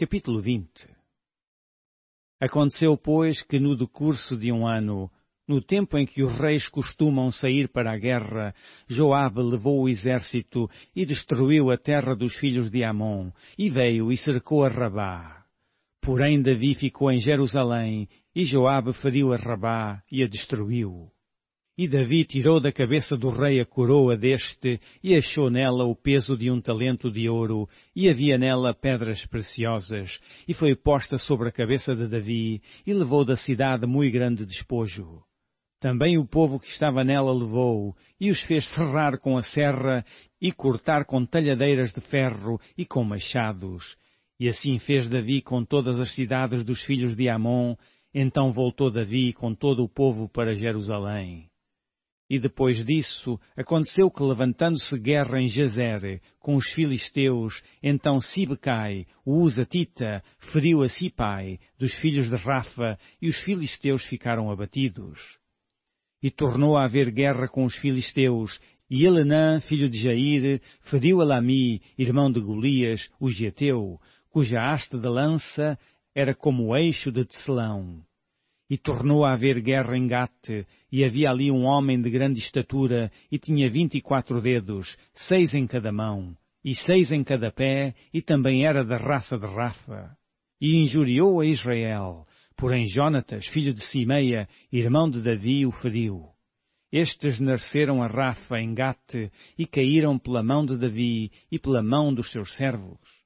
Capítulo 20. Aconteceu, pois, que no decurso de um ano, no tempo em que os reis costumam sair para a guerra, Joabe levou o exército e destruiu a terra dos filhos de Amon, e veio e cercou a Rabá. Porém Davi ficou em Jerusalém, e Joabe feriu a Rabá e a destruiu. E Davi tirou da cabeça do rei a coroa deste, e achou nela o peso de 1 talento de ouro, e havia nela pedras preciosas, e foi posta sobre a cabeça de Davi, e levou da cidade muito grande despojo. Também o povo que estava nela levou, e os fez ferrar com a serra, e cortar com talhadeiras de ferro e com machados. E assim fez Davi com todas as cidades dos filhos de Amon. Então voltou Davi com todo o povo para Jerusalém. E depois disso, aconteceu que, levantando-se guerra em Jazer com os filisteus, então Sibecai, o Uzatita, feriu a Sipai, dos filhos de Rafa, e os filisteus ficaram abatidos. E tornou a haver guerra com os filisteus, e Elenã, filho de Jair, feriu a Lami, irmão de Golias, o Geteu, cuja haste de lança era como o eixo de tecelão. E tornou a haver guerra em Gate, e havia ali um homem de grande estatura, e tinha 24 dedos, 6 em cada mão, e 6 em cada pé, e também era da raça de Rafa. E injuriou a Israel, porém Jonatas, filho de Simeia, irmão de Davi, o feriu. Estes nasceram a Rafa em Gate, e caíram pela mão de Davi, e pela mão dos seus servos.